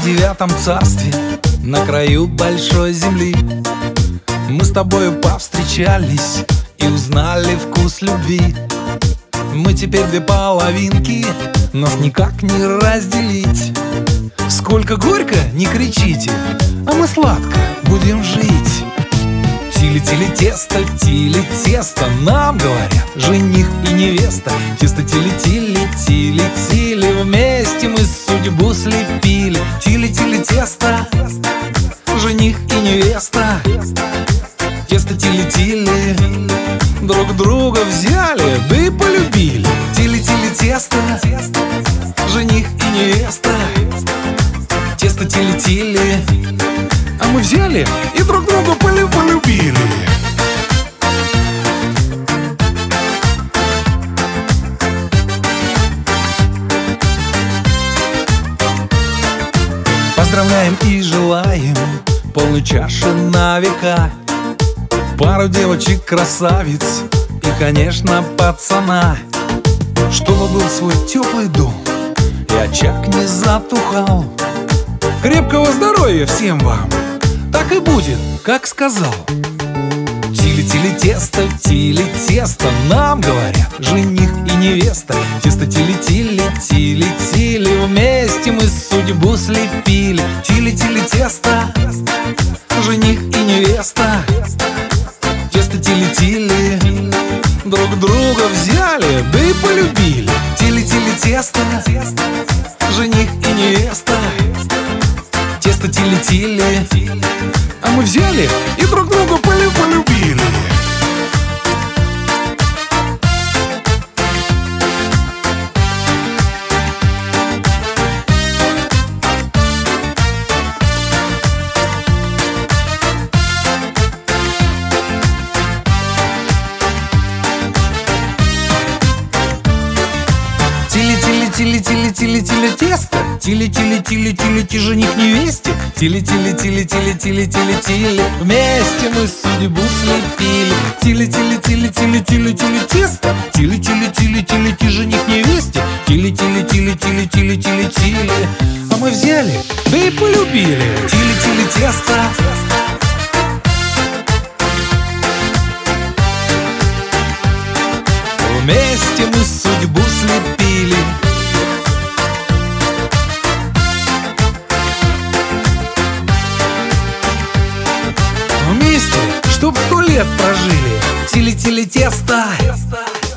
тридевятом царстве, на краю большой земли, мы с тобою повстречались и узнали вкус любви. Мы теперь две половинки, нас никак не разделить. Сколько горько, не кричите, а мы сладко будем жить. Тили-тили тесто, нам говорят жених и невеста. Тесто тили-тили, тили-тили, вместе мы судьбу слепили. Тили-тили тесто, жених и невеста. Тесто тили-тили, друг друга взяли, да и полюбили. Тили-тили тесто, жених и невеста. Тесто тили-тили, а мы взяли и друг друга полюбили. Поздравляем и желаем полной чаши на века, пару девочек-красавиц и, конечно, пацана, чтобы был свой теплый дом и очаг не затухал. Крепкого здоровья всем вам, так и будет, как сказал. Тили-тили тесто, нам говорят жених и невеста. Тесто тили-тили, тили-тили, вместе мы судьбу слепили. Тили-тили тесто, жених и невеста. Тесто тили-тили, друг друга взяли, да и полюбили. Тили-тили тесто, жених и невеста. Тесто тили-тили, а мы взяли и друг друга полюбили. Тили-тили-тили-тили тесто, тили-тили-тили-тили жених невесте. Тили-тили-тили-тили-тили-тили, вместе мы судьбу слепили. Тили-тили-тили-тили-тили тесто, тили-тили-тили-тили жених невесте. Тили-тили-тили-тили-тили-тили, а мы взяли, да и полюбили. Тили-тили тесто, вместе мы судьбу слепили. Вместе, чтоб 100 лет прожили. Тили-тили тесто,